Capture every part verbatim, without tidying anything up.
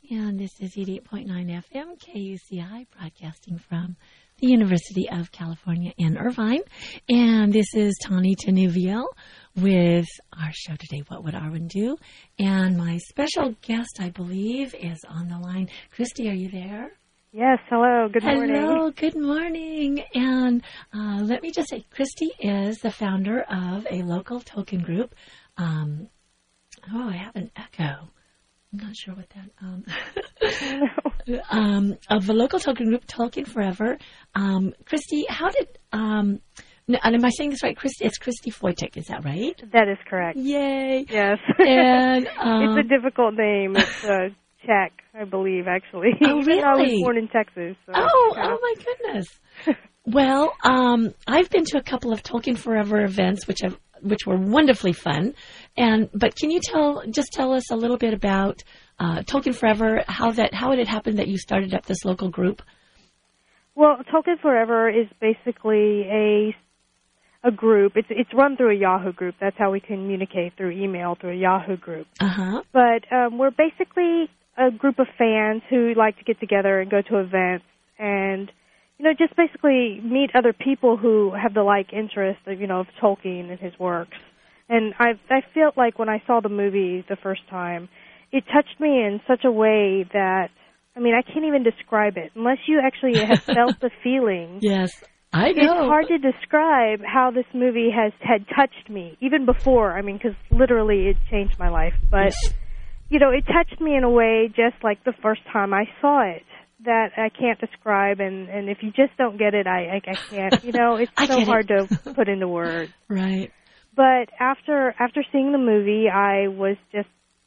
and this is eighty-eight point nine F M K U C I, broadcasting from the University of California in Irvine. And this is Tani Tenuviel with our show today, What Would Arwen Do? And my special guest, I believe, is on the line. Christy, are you there? Yes, hello, good morning. Hello, good morning. And uh, let me just say, Christy is the founder of a local token group. Um, oh, I have an echo. I'm not sure what that, um, um, of a local token group, Tolkien Forever. Um, Christy, how did, um, and am I saying this right? Christy, it's Christy Foytik, is that right? That is correct. Yay. Yes. And, um, it's a difficult name. It's uh, Czech, I believe, actually. Oh, really? I was born in Texas. So oh, yeah. oh my goodness. Well, um, I've been to a couple of Tolkien Forever events, which have, which were wonderfully fun. And but can you tell just tell us a little bit about uh, Tolkien Forever? How that how it had happened that you started up this local group? Well, Tolkien Forever is basically a a group. It's it's run through a Yahoo group. That's how we communicate, through email, through a Yahoo group. Uh huh. But um, we're basically a group of fans who like to get together and go to events and, you know, just basically meet other people who have the like interest of, you know, of Tolkien and his works. And I I felt like when I saw the movie the first time, it touched me in such a way that, I mean, I can't even describe it. Unless you actually have felt the feeling. Yes, I know. It's hard to describe how this movie has had touched me, even before. I mean, because literally it changed my life. But, you know, it touched me in a way just like the first time I saw it, that I can't describe, and, and if you just don't get it, I, I, I can't. You know, it's so hard it. to put into words. Right. But after after seeing the movie, I was just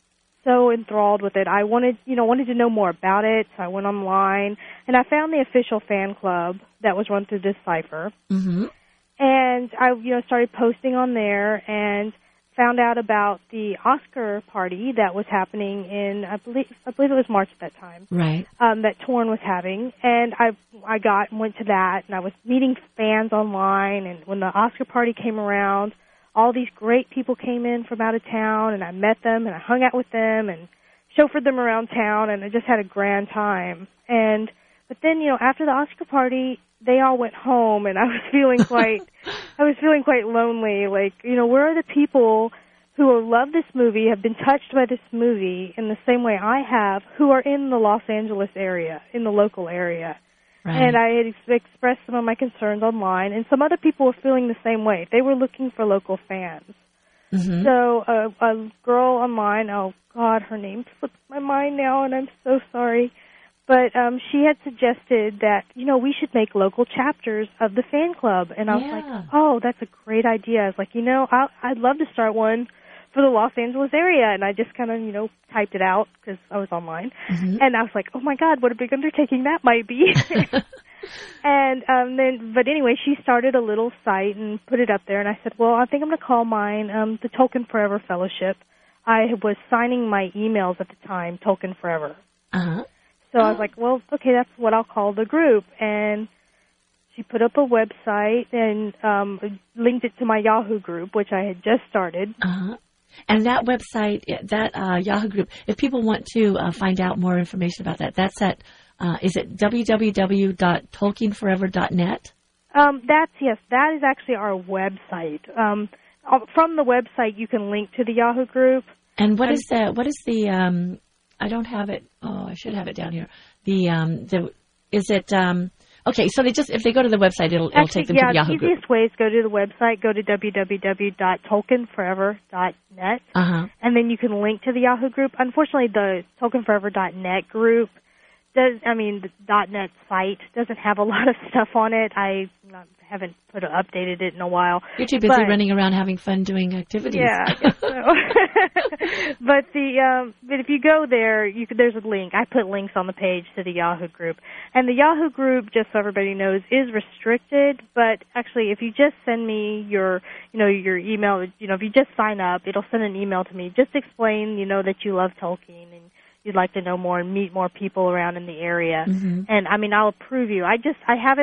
so enthralled with it. I wanted, you know, wanted to know more about it, so I went online, and I found the official fan club that was run through Decipher. Mm-hmm. And I, you know, started posting on there, and found out about the Oscar party that was happening in, I believe, I believe it was March at that time. Right. Um, that Torn was having, and I, I got and went to that, and I was meeting fans online. And when the Oscar party came around, all these great people came in from out of town, and I met them, and I hung out with them, and chauffeured them around town, and I just had a grand time. And but then, you know, after the Oscar party, they all went home, and I was feeling quite, I was feeling quite lonely. Like, you know, where are the people who love this movie, have been touched by this movie in the same way I have, who are in the Los Angeles area, in the local area? Right. And I had ex- expressed some of my concerns online, and some other people were feeling the same way. They were looking for local fans. Mm-hmm. So uh, a girl online, oh, God, her name slips my mind now, and I'm so sorry. But um, she had suggested that, you know, we should make local chapters of the fan club. And I was yeah. like, oh, that's a great idea. I was like, you know, I'll, I'd love to start one for the Los Angeles area. And I just kind of, you know, typed it out because I was online. Mm-hmm. And I was like, oh, my God, what a big undertaking that might be. And um, then, but anyway, she started a little site and put it up there. And I said, well, I think I'm going to call mine um, the Tolkien Forever Fellowship. I was signing my emails at the time, Tolkien Forever. Uh-huh. So I was like, well, okay, that's what I'll call the group. And she put up a website and um, linked it to my Yahoo group, which I had just started. Uh-huh. And that website, that uh, Yahoo group, if people want to uh, find out more information about that, that's at, uh, is it w w w dot tolkien forever dot net? Um, that's, yes, that is actually our website. Um, from the website, you can link to the Yahoo group. And what and, is the, what is the, um, I don't have it. Oh, I should have it down here. The um, the is it um, okay? So they just if they go to the website, it'll it'll Actually, take them yeah, to the Yahoo group. Yeah, the easiest way is go to the website, go to w w w dot tolkien forever dot net, uh-huh. and then you can link to the Yahoo group. Unfortunately, the tolkien forever dot net group does. I mean, the .net site doesn't have a lot of stuff on it. I not, haven't put updated it in a while. You're too busy but, running around having fun doing activities. Yeah, I guess so. But the um, but if you go there, you could, there's a link. I put links on the page to the Yahoo group, and the Yahoo group, just so everybody knows, is restricted. But actually, if you just send me your, you know, your email, you know, if you just sign up, it'll send an email to me. Just explain, you know, that you love Tolkien and you'd like to know more and meet more people around in the area. Mm-hmm. And I mean, I'll approve you. I just I have it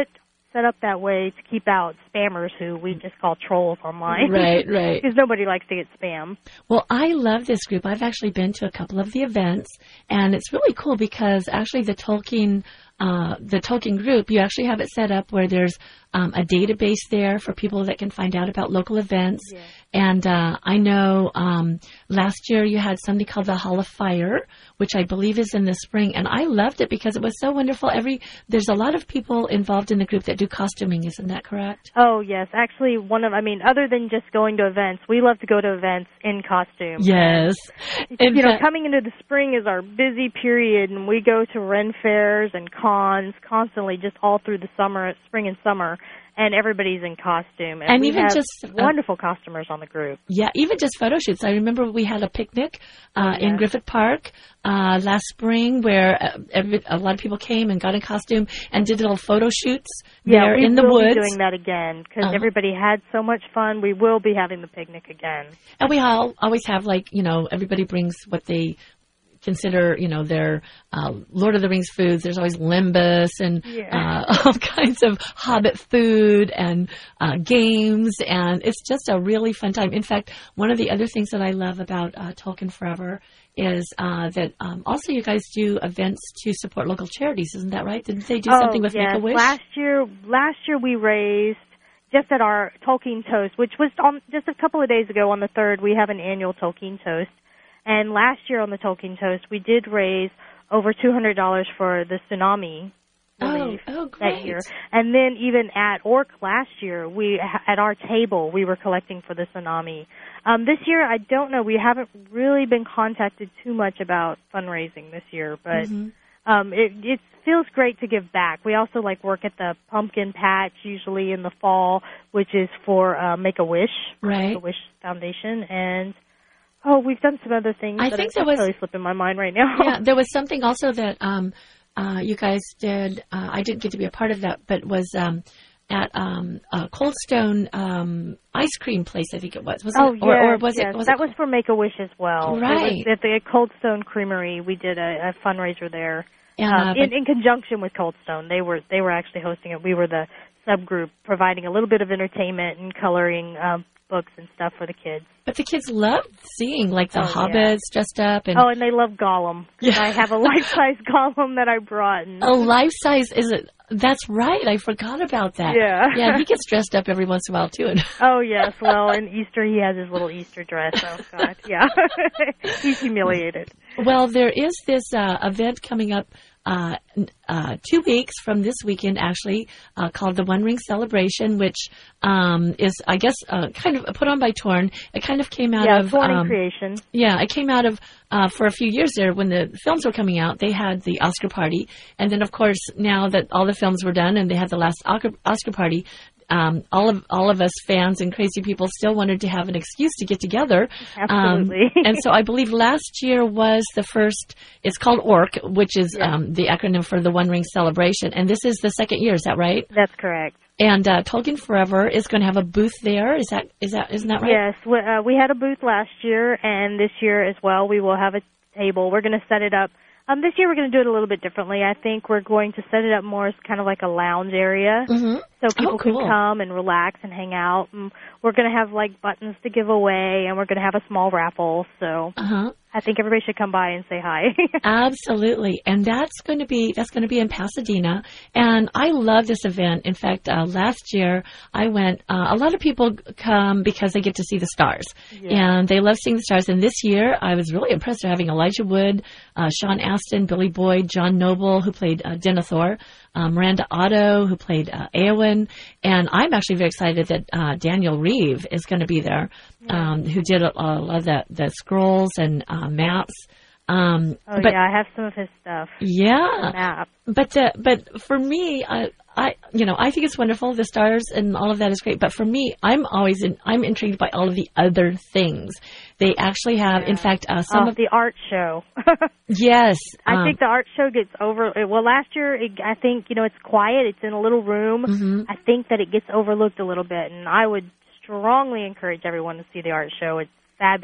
set up that way to keep out spammers who we just call trolls online. Right, right. Because nobody likes to get spam. Well, I love this group. I've actually been to a couple of the events, and it's really cool because actually the Tolkien uh, the Tolkien group, you actually have it set up where there's um, a database there for people that can find out about local events. Yeah. And uh, I know um, last year you had something called the Hall of Fire, which I believe is in the spring. And I loved it because it was so wonderful. Every There's a lot of people involved in the group that do costuming. Isn't that correct? Oh, yes. Actually, one of, I mean, other than just going to events, we love to go to events in costume. Yes. In you know, fact, coming into the spring is our busy period, and we go to Ren fairs and cons constantly just all through the summer, spring and summer. And everybody's in costume. And, and we even have just wonderful uh, costumers on the group. Yeah, even just photo shoots. I remember we had a picnic uh, oh, yes. in Griffith Park uh, last spring where uh, every, a lot of people came and got in costume and did little photo shoots yeah, there we in the will woods. Be doing that again because uh-huh. everybody had so much fun. We will be having the picnic again. And we all always have, like, you know, everybody brings what they consider, you know, their uh, Lord of the Rings foods. There's always limbus and yeah. uh, all kinds of Hobbit food and uh, games, and it's just a really fun time. In fact, one of the other things that I love about uh, Tolkien Forever is uh, that um, also you guys do events to support local charities. Isn't that right? Didn't they do oh, something with yes. Make-A-Wish? Last year, last year we raised, just at our Tolkien Toast, which was on, just a couple of days ago on the third, we have an annual Tolkien Toast. And last year on the Tolkien Toast, we did raise over two hundred dollars for the tsunami relief oh, oh, great. that year. And then even at O R C last year, we at our table, we were collecting for the tsunami. Um, this year, I don't know. We haven't really been contacted too much about fundraising this year, but mm-hmm. um, it, it feels great to give back. We also like work at the pumpkin patch, usually in the fall, which is for uh, Make-A-Wish, right. Make-A-Wish Foundation, and oh, we've done some other things I that think are there was, really slipping my mind right now. Yeah, there was something also that um, uh, you guys did. Uh, I didn't get to be a part of that, but was um, at um, a Cold Stone um, ice cream place. I think it was. Was oh, it? Yes, or, or was yes. it? Was that it? was for Make-A-Wish as well. Right. It was at the Cold Stone Creamery, we did a, a fundraiser there And, um, uh, in, in conjunction with Cold Stone. They were they were actually hosting it. We were the subgroup providing a little bit of entertainment and coloring um, books and stuff for the kids. But the kids loved seeing, like, the oh, hobbits yeah. dressed up. And oh, and they love Gollum. Yeah. I have a life-size Gollum that I brought. And a life-size, is it? That's right. I forgot about that. Yeah. Yeah, he gets dressed up every once in a while, too. Oh, yes. Well, in Easter, he has his little Easter dress. Oh, God. Yeah. He's humiliated. Well, there is this uh, event coming up uh, uh, two weeks from this weekend, actually, uh, called the One Ring Celebration, which um, is, I guess, uh, kind of put on by Torn. It kind of came out yeah, of... Torn um, Creation. Yeah, it came out of, uh, for a few years there, when the films were coming out, they had the Oscar party. And then, of course, now that all the films were done and they had the last Oscar, Oscar party, Um, all of all of us fans and crazy people still wanted to have an excuse to get together. Absolutely. Um, and so I believe last year was the first, it's called O R C, which is yeah. um, the acronym for the One Ring Celebration. And this is the second year, is that right? That's correct. And uh, Tolkien Forever is going to have a booth there. Is that is that isn't that right? Yes, we, uh, we had a booth last year, and this year as well we will have a table. We're going to set it up. Um, this year we're going to do it a little bit differently. I think we're going to set it up more as kind of like a lounge area, mm-hmm. so people oh, cool. can come and relax and hang out. And we're going to have like buttons to give away, and we're going to have a small raffle. So uh-huh. I think everybody should come by and say hi. Absolutely, and that's going to be that's going to be in Pasadena, and I love this event. In fact, uh, last year I went. Uh, a lot of people come because they get to see the stars, yeah. and they love seeing the stars. And this year, I was really impressed with having Elijah Wood, uh, Sean Astin, Billy Boyd, John Noble, who played uh, Denethor, uh, Miranda Otto, who played uh, Eowyn, and I'm actually very excited that uh, Daniel Reeve is going to be there, yeah. um, who did a, a lot of the, the scrolls and uh, maps. Um, oh but, yeah, I have some of his stuff. Yeah, map. but uh, but for me, I, I you know I think it's wonderful. The stars and all of that is great. But for me, I'm always in, I'm intrigued by all of the other things they actually have. Yeah. In fact, uh, some oh, of the art show. yes, I um, think the art show gets over. Well, last year it, I think you know it's quiet. It's in a little room. mm-hmm. I think that it gets overlooked a little bit, and I would strongly encourage everyone to see the art show. It's fabulous.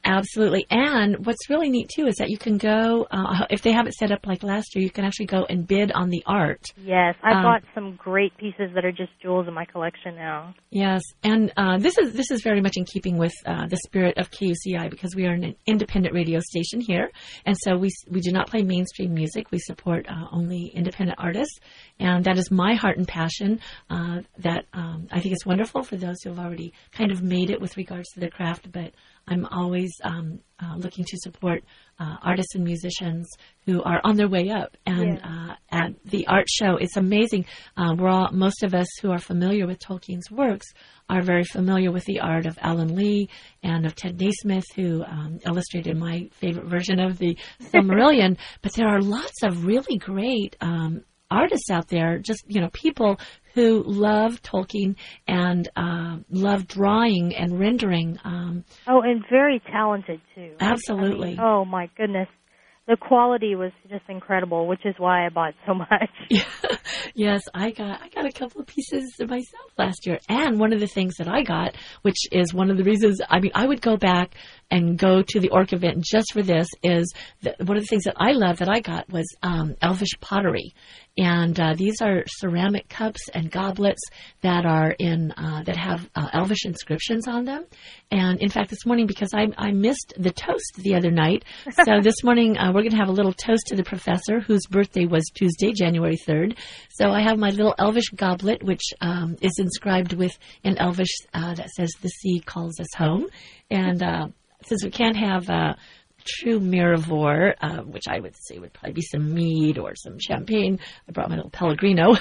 Absolutely. And what's really neat, too, is that you can go, uh, if they have it set up like last year, you can actually go and bid on the art. Yes, I um, bought some great pieces that are just jewels in my collection now. Yes, and uh, this is this is very much in keeping with uh, the spirit of K U C I, because we are an independent radio station here, and so we we do not play mainstream music. We support uh, only independent artists, and that is my heart and passion. Uh, that um, I think is wonderful for those who have already kind of made it with regards to their craft, but I'm always um, uh, looking to support uh, artists and musicians who are on their way up. And yeah. uh, at the art show, it's amazing. Uh, we're all, most of us who are familiar with Tolkien's works are very familiar with the art of Alan Lee and of Ted Naismith, who um, illustrated my favorite version of the Silmarillion. But there are lots of really great um, artists out there, just, you know, people who love Tolkien and uh, love drawing and rendering. Um, oh, and very talented, too. Absolutely. I mean, oh, my goodness. The quality was just incredible, which is why I bought so much. Yeah. Yes, I got I got a couple of pieces myself last year. And one of the things that I got, which is one of the reasons, I mean, I would go back and go to the Orc event just for this, is that one of the things that I love that I got was um, Elvish pottery. And uh, these are ceramic cups and goblets that are in uh, that have uh, Elvish inscriptions on them. And in fact, this morning, because I, I missed the toast the other night, so this morning uh, we're going to have a little toast to the professor, whose birthday was Tuesday, January third. So I have my little Elvish goblet, which um, is inscribed with an Elvish uh, that says, "The sea calls us home." And uh, since we can't have uh, true Miravor, uh, which I would say would probably be some mead or some champagne, I brought my little Pellegrino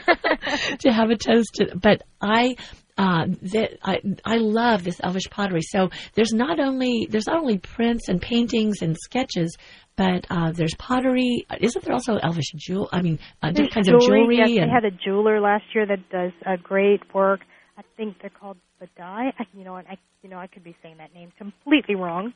to have a toast to. But I, uh, the, I, I love this Elvish pottery. So there's not only there's not only prints and paintings and sketches, but uh, there's pottery. Isn't there also Elvish jewel? I mean, uh, different kinds jewelry, of jewelry. Yes, and we had a jeweler last year that does uh, great work. I think they're called Badai. I, you know, and I, you know, I could be saying that name completely wrong.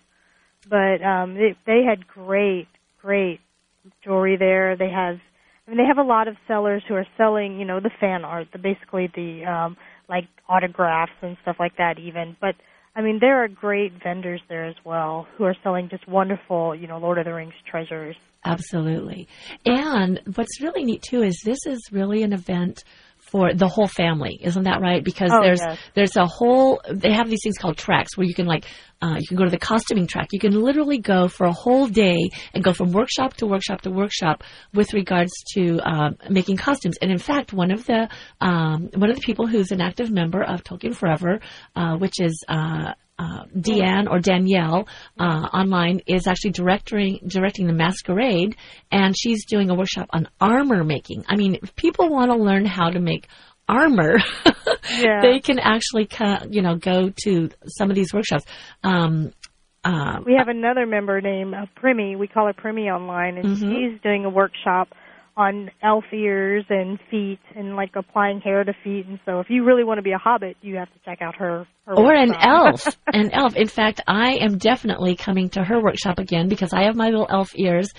But um, they, they had great, great jewelry there. They have, I mean, they have a lot of sellers who are selling, you know, the fan art, the basically the um, like autographs and stuff like that, even. But I mean, there are great vendors there as well who are selling just wonderful, you know, Lord of the Rings treasures. Absolutely. And what's really neat too is this is really an event for the whole family, isn't that right? Because oh, there's yes. there's a whole, they have these things called tracks where you can like, uh, you can go to the costuming track. You can literally go for a whole day and go from workshop to workshop to workshop with regards to uh, making costumes. And in fact, one of the um, one of the people who's an active member of Tolkien Forever, uh, which is uh, Uh, Deanne or Danielle uh, online, is actually directing directing the masquerade, and she's doing a workshop on armor making. I mean, if people want to learn how to make armor, yeah. they can actually, you know, go to some of these workshops. Um, uh, we have another member named uh, Primy. We call her Primy online, and mm-hmm. she's doing a workshop on elf ears and feet and like applying hair to feet. And so if you really want to be a hobbit, you have to check out her, her or workshop. an elf. An elf. In fact, I am definitely coming to her workshop again because I have my little elf ears,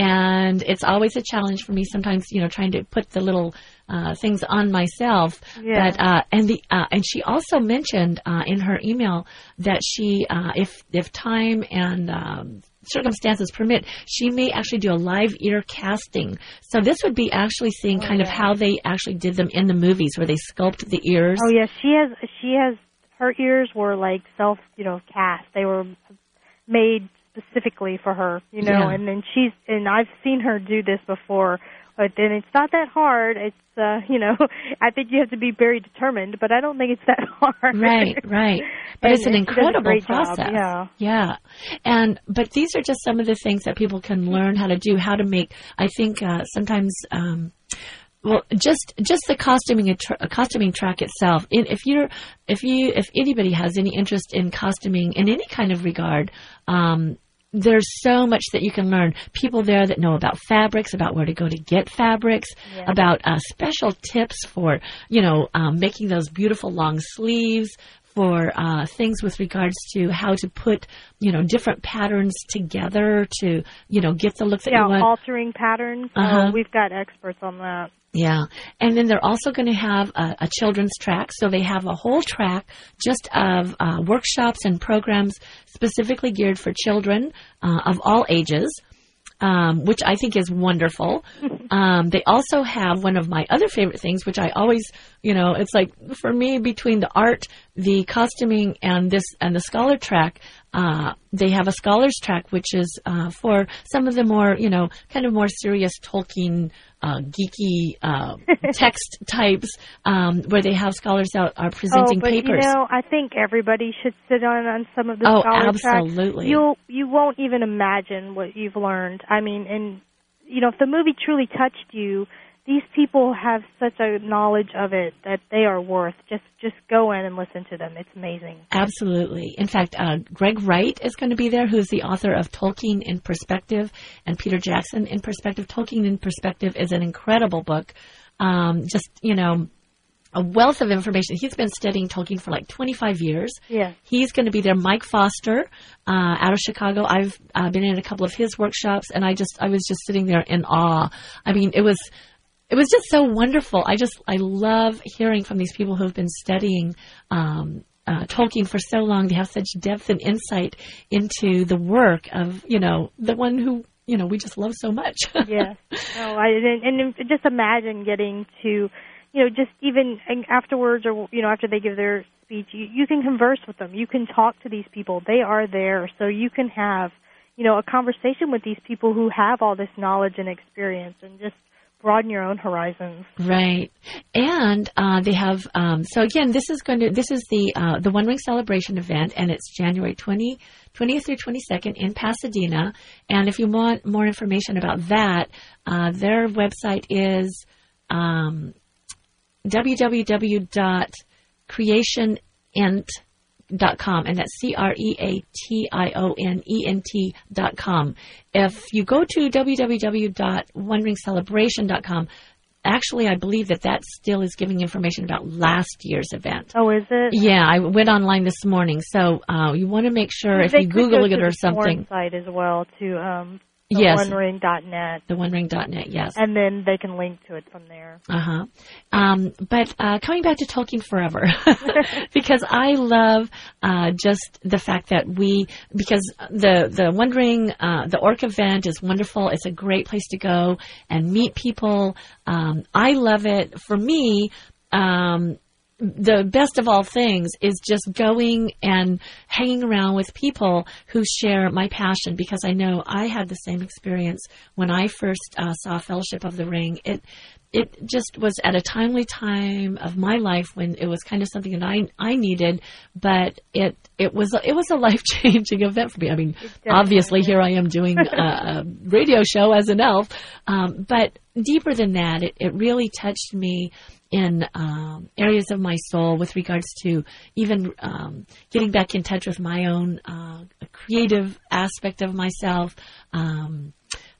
and it's always a challenge for me sometimes, you know, trying to put the little uh, things on myself. Yeah. But uh, and the uh, and she also mentioned uh, in her email that she, uh, if if time and um, circumstances permit, she may actually do a live ear casting. So this would be actually seeing oh, kind yeah. of how they actually did them in the movies, where they sculpt the ears. Oh yes, she has. She has. Her ears were like self, you know, cast. They were made specifically for her, you know. Yeah. And then she's and I've seen her do this before. But then it's not that hard. It's, uh, you know, I think you have to be very determined, but I don't think it's that hard. Right, right. But and, it's an incredible process. Job, yeah. Yeah. And, but these are just some of the things that people can learn how to do, how to make, I think, uh, sometimes, um, well, just just the costuming uh, costuming track itself. In, if you're, if you, if anybody has any interest in costuming in any kind of regard, um, there's so much that you can learn. People there that know about fabrics, about where to go to get fabrics, yeah. about uh, special tips for, you know, um, making those beautiful long sleeves, for uh, things with regards to how to put, you know, different patterns together to, you know, get the look that yeah, you want. altering patterns. Uh-huh. Uh, we've got experts on that. Yeah. And then they're also going to have a, a children's track. So they have a whole track just of uh, workshops and programs specifically geared for children uh, of all ages. Um, which I think is wonderful. Um, they also have one of my other favorite things, which I always, you know, it's like for me between the art, the costuming, and this and the scholar track, uh, they have a scholars track, which is uh, for some of the more, you know, kind of more serious Tolkien, uh, geeky uh, text types, um, where they have scholars out are presenting oh, but, papers. You know, I think everybody should sit on on some of the oh, scholar absolutely. tracks. You'll you won't even imagine what you've learned. I mean, and you know, if the movie truly touched you, these people have such a knowledge of it that they are worth. Just just go in and listen to them. It's amazing. Absolutely. In fact, uh, Greg Wright is going to be there, who's the author of Tolkien in Perspective, and Peter Jackson in Perspective. Tolkien in Perspective is an incredible book. Um, just, you know, a wealth of information. He's been studying Tolkien for like twenty-five years. Yeah. He's going to be there. Mike Foster, uh, out of Chicago. I've uh, been in a couple of his workshops, and I just, I was just sitting there in awe. I mean, it was, it was just so wonderful. I just, I love hearing from these people who have been studying, um, uh, Tolkien for so long. They have such depth and insight into the work of, you know, the one who, you know, we just love so much. Yeah. No, I, and, and just imagine getting to, you know, just even afterwards or, you know, after they give their speech, you, you can converse with them. You can talk to these people. They are there. So you can have, you know, a conversation with these people who have all this knowledge and experience and just broaden your own horizons. Right. And uh, they have, um, so again, this is going to, this is the uh, the One Ring Celebration event, and it's January twentieth through twenty-second in Pasadena. And if you want more information about that, uh, their website is um, w w w dot creation ent dot com, and that's C R E A T I O N E N T dot com. If you go to w w w dot one ring celebration dot com, actually, I believe that that still is giving information about last year's event. Oh, is it? Yeah, I went online this morning, so uh, you want to make sure well, if you Google it or something. They site as well to um, the yes. one ring dot net. The one ring dot net, yes. And then they can link to it from there. Uh-huh. Um, but uh, coming back to Tolkien Forever, because I love uh, just the fact that we, because the, the One Ring, uh, the Orc event is wonderful. It's a great place to go and meet people. Um, I love it. For me, um, the best of all things is just going and hanging around with people who share my passion, because I know I had the same experience when I first uh, saw Fellowship of the Ring. It it just was at a timely time of my life when it was kind of something that I I needed, but it it was it was a life-changing event for me. I mean, obviously here I am doing a, a radio show as an elf, um, but deeper than that, it, it really touched me in um, areas of my soul with regards to even um, getting back in touch with my own uh, creative aspect of myself, um,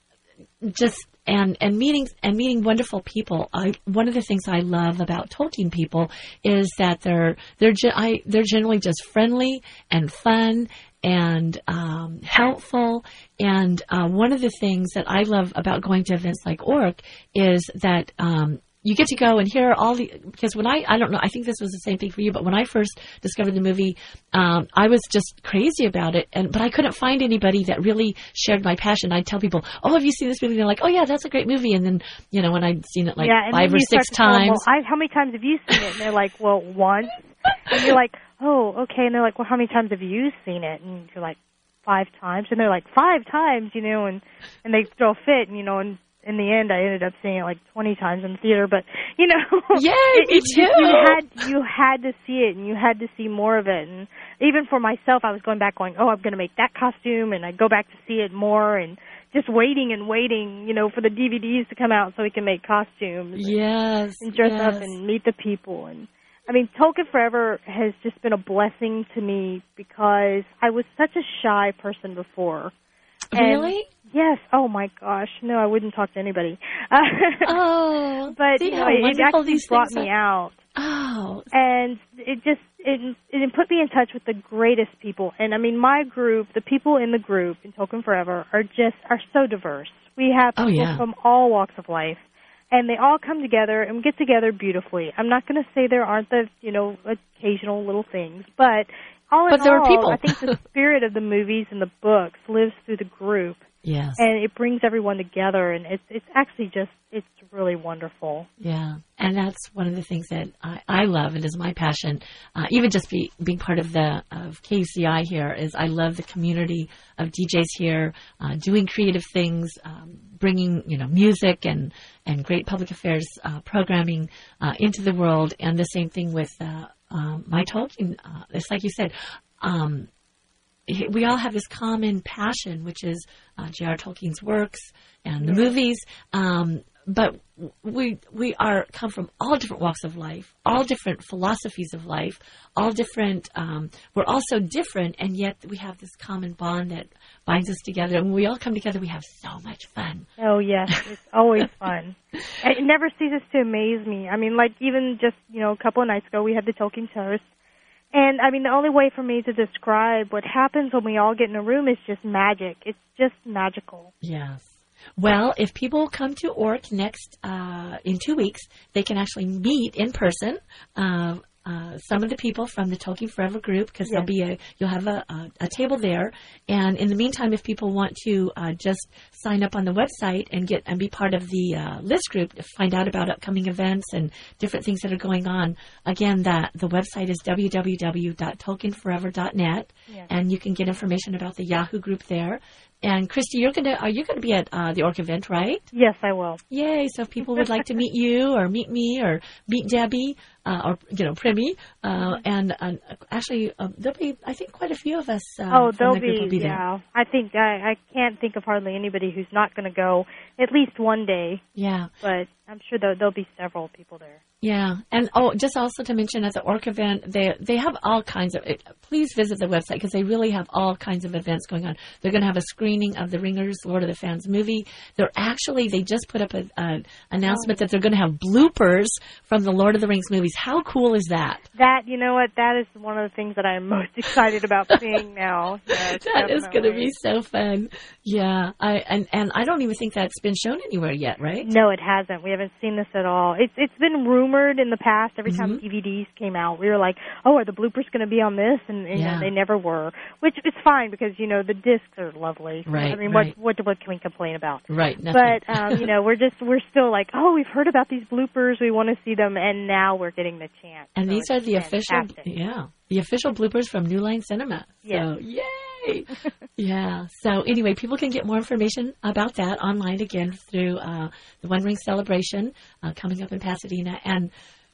just and and meeting and meeting wonderful people. I, one of the things I love about Tolkien people is that they're they're ge- I, they're generally just friendly and fun and um, helpful. And uh, one of the things that I love about going to events like Orc is that um, you get to go and hear all the, because when I, I don't know, I think this was the same thing for you, but when I first discovered the movie, um, I was just crazy about it, and but I couldn't find anybody that really shared my passion. I'd tell people, oh, have you seen this movie? And they're like, oh yeah, that's a great movie. And then, you know, when I'd seen it like yeah, five or six times. Them, well, I, how many times have you seen it? And they're like, well, once. And you're like, oh, okay. And they're like, well, how many times have you seen it? And you're like, five times. And they're like, five times, you know, and, and they throw a fit, and, you know, and in the end, I ended up seeing it like twenty times in the theater. But you know, yeah, it, me too. You, you had you had to see it, and you had to see more of it. And even for myself, I was going back, going, "Oh, I'm going to make that costume," and I go back to see it more, and just waiting and waiting, you know, for the D V Ds to come out so we can make costumes. Yes, and, and dress yes. up and meet the people. And I mean, Tolkien Forever has just been a blessing to me because I was such a shy person before. Really? And yes. Oh my gosh. No, I wouldn't talk to anybody. Oh, but see you know, how it wonderful actually these brought things me are. out. Oh, and it just it, it put me in touch with the greatest people. And I mean, my group, the people in the group in Tolkien Forever are just are so diverse. We have people oh, yeah. from all walks of life, and they all come together and get together beautifully. I'm not going to say there aren't the, you know, occasional little things, but all in but there all, are people. I think the spirit of the movies and the books lives through the group. Yes. And it brings everyone together, and it's it's actually just, it's really wonderful. Yeah, and that's one of the things that I, I love, and is my passion. Uh, even just be, being part of the of K U C I here is I love the community of D Js here, uh, doing creative things, um, bringing you know music and and great public affairs uh, programming uh, into the world, and the same thing with uh, uh, my Tolkien. Uh, it's like you said. Um, We all have this common passion, which is uh, J R. Tolkien's works and the yeah. movies. Um, but we we are come from all different walks of life, all different philosophies of life, all different. Um, we're all so different, and yet we have this common bond that binds us together. And when we all come together, we have so much fun. Oh yes, it's always fun. It never ceases to amaze me. I mean, like even just you know a couple of nights ago, we had the Tolkien Toast. And, I mean, the only way for me to describe what happens when we all get in a room is just magic. It's just magical. Yes. Well, if people come to O R C next, uh, in two weeks, they can actually meet in person, uh, uh, some of the people from the Tolkien Forever group, because yes. there'll be a, you'll have a, a, a table there. And in the meantime, if people want to uh, just sign up on the website and get and be part of the uh, list group to find out about upcoming events and different things that are going on, again, that the website is w w w dot tolkien forever dot net, yes. and you can get information about the Yahoo group there. And Christy, you're gonna are you gonna be at uh, the O R C event, right? Yes, I will. Yay! So if people would like to meet you, or meet me, or meet Debbie, uh, or you know, Primi, uh, mm-hmm. and uh, actually uh, there'll be, I think, quite a few of us. Uh, oh, from there'll the group be, will be yeah. there. I think I, I can't think of hardly anybody who's not going to go at least one day. Yeah, but I'm sure there'll, there'll be several people there. Yeah, and oh, just also to mention at the O R C event, they they have all kinds of. Please visit the website because they really have all kinds of events going on. They're going to have a screening of the Ringers Lord of the Fans movie. They're actually they just put up an announcement oh. that they're going to have bloopers from the Lord of the Rings movies. How cool is that? That you know what? That is one of the things that I'm most excited about seeing now. Yes, that definitely. Is going to be so fun. Yeah, I and and I don't even think that's been shown anywhere yet, right? No, it hasn't. We haven't seen this at all. It's it's been rumored in the past. Every time mm-hmm. D V Ds came out, we were like, "Oh, are the bloopers going to be on this?" And, and yeah. you know, they never were. Which is fine because you know the discs are lovely. Right. I mean, right. what what what can we complain about? Right. Nothing. But um, you know, we're just we're still like, "Oh, we've heard about these bloopers. We want to see them," and now we're getting the chance. And so these are the fantastic. official, yeah, the official bloopers from New Line Cinema. Yes. So, yay! Yeah. So anyway, people can get more information about that online again through uh, the One Ring Celebration uh, coming up in Pasadena. And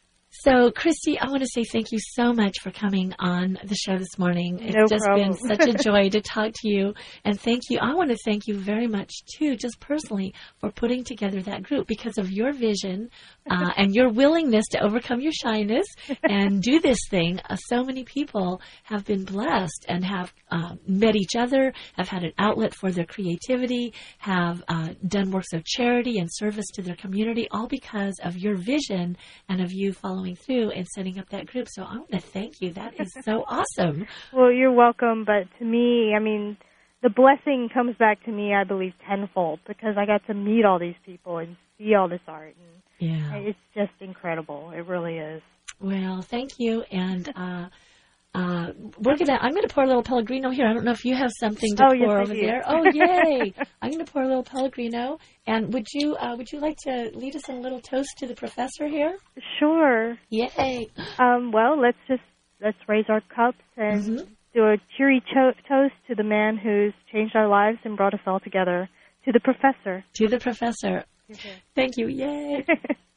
so, Christy, I want to say thank you so much for coming on the show this morning. It's no just problem. been such a joy to talk to you. And thank you. I want to thank you very much, too, just personally, for putting together that group because of your vision uh, and your willingness to overcome your shyness and do this thing. Uh, so many people have been blessed and have uh, met each other, have had an outlet for their creativity, have uh, done works of charity and service to their community, all because of your vision and of you following through and setting up that group. So I want to thank you. That is so awesome. Well, you're welcome. But to me, I mean, the blessing comes back to me, I believe, tenfold because I got to meet all these people and see all this art. And yeah. It's just incredible. It really is. Well, thank you. And uh, uh, we're gonna. I'm gonna pour a little Pellegrino here. I don't know if you have something to oh, pour yes, over I do. there. Oh, yay! I'm gonna pour a little Pellegrino. And would you uh, would you like to lead us in a little toast to the professor here? Sure. Yay! Um, well, let's just let's raise our cups and mm-hmm. do a cheery cho- toast to the man who's changed our lives and brought us all together. To the professor. To the professor. Mm-hmm. Thank you. Yay!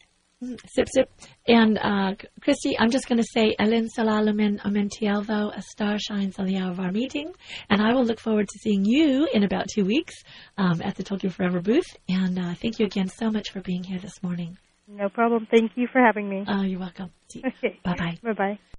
Sip, sip. And, uh, Christy, I'm just going to say, Elin Salalumin Amentielvo, a star shines on the hour of our meeting. And I will look forward to seeing you in about two weeks um, at the Tolkien Forever booth. And uh, thank you again so much for being here this morning. No problem. Thank you for having me. Oh, you're welcome. Okay. Bye-bye. Bye-bye.